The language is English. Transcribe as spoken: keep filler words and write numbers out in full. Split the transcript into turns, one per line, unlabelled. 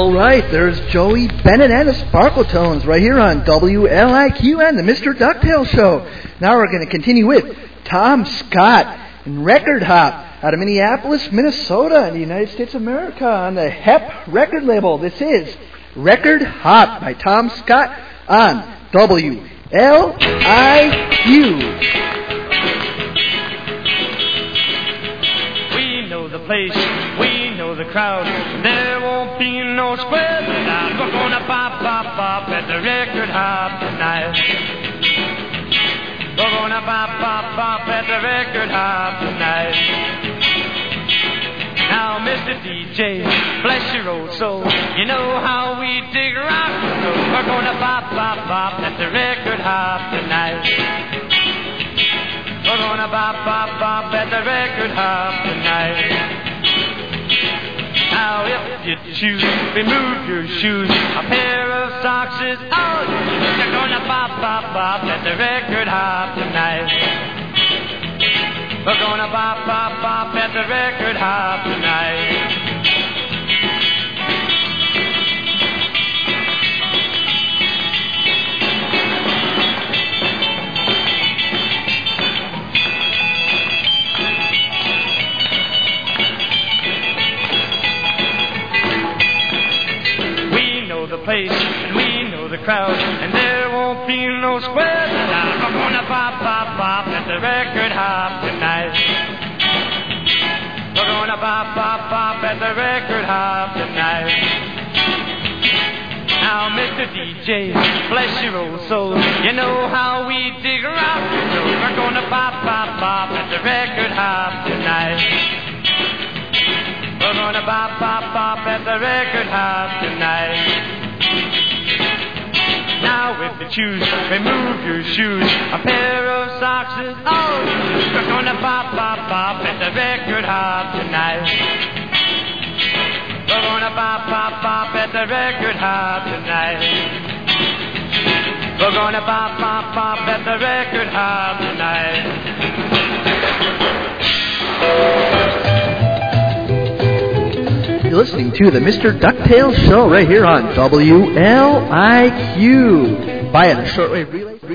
All right, there's Joey Bennett and the Sparkle Tones right here on W L I Q and the Mister Ducktail Show. Now we're going to continue with Tom Scott and Record Hop out of Minneapolis, Minnesota in the United States of America on the H E P record label. This is Record Hop by Tom Scott on W L I Q.
We know the place, we know the crowd. There won't be no square tonight. We're gonna pop, pop, pop at the Record Hop tonight. We're gonna pop, pop, pop at the Record Hop tonight. Now, Mister D J, bless your old soul. You know how we dig rock and roll. We're gonna pop, pop, pop at the Record Hop tonight. We're gonna pop, pop, pop at the Record Hop tonight. Now if you choose, remove your shoes. A pair of socks is all you need. You're gonna pop, pop, pop at the Record Hop tonight. We're gonna pop, pop, pop at the Record Hop tonight. The place, and we know the crowd, and there won't be no square tonight. We're gonna pop, pop, pop at the Record Hop tonight. We're gonna pop, pop, pop at the Record Hop tonight. Now, Mister D J, bless your old soul. You know how we dig rock and roll. We're gonna pop, pop, pop at the Record Hop tonight. We're gonna pop, pop, pop at the Record Hop tonight. Now if you choose, remove your shoes. A pair of socks is all you need. We're gonna pop, pop, pop at the Record Hop tonight. We're gonna pop, pop, pop at the Record Hop tonight. We're gonna pop, pop, pop at the Record Hop tonight.
You're listening to the Mister Ducktail Show right here on W L I Q. Buy a shortwave relay.